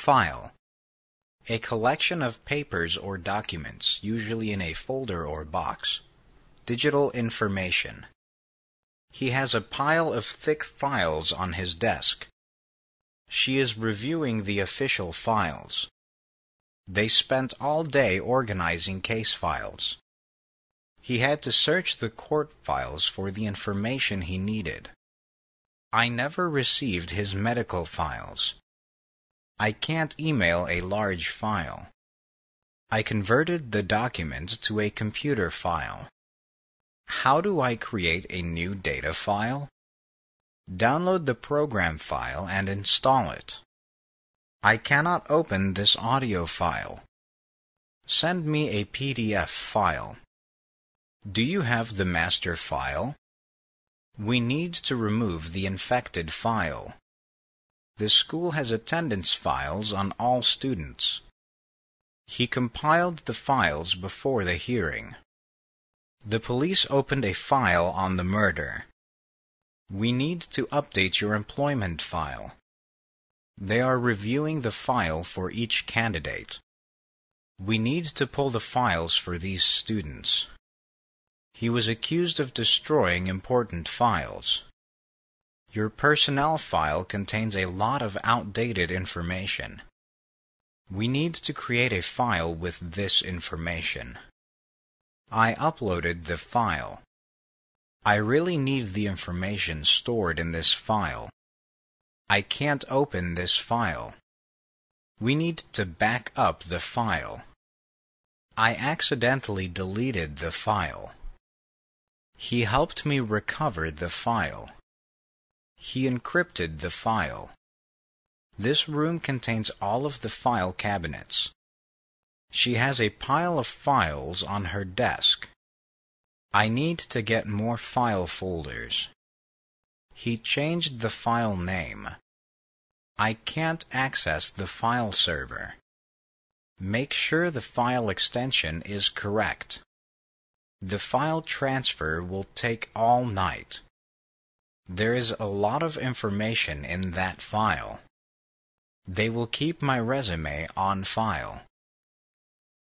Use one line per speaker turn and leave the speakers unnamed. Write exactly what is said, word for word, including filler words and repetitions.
File. A collection of papers or documents, usually in a folder or box. Digital information. He has a pile of thick files on his desk. She is reviewing the official files. They spent all day organizing case files. He had to search the court files for the information he needed. I never received his medical files. I can't email a large file. I converted the document to a computer file. How do I create a new data file? Download the program file and install it. I cannot open this audio file. Send me a P D F file. Do you have the master file? We need to remove the infected file. The school has attendance files on all students. He compiled the files before the hearing. The police opened a file on the murder. We need to update your employment file. They are reviewing the file for each candidate. We need to pull the files for these students. He was accused of destroying important files. Your personnel file contains a lot of outdated information. We need to create a file with this information. I uploaded the file. I really need the information stored in this file. I can't open this file. We need to back up the file. I accidentally deleted the file. He helped me recover the file. He encrypted the file. This room contains all of the file cabinets. She has a pile of files on her desk. I need to get more file folders. He changed the file name. I can't access the file server. Make sure the file extension is correct. The file transfer will take all night. There is a lot of information in that file. They will keep my resume on file.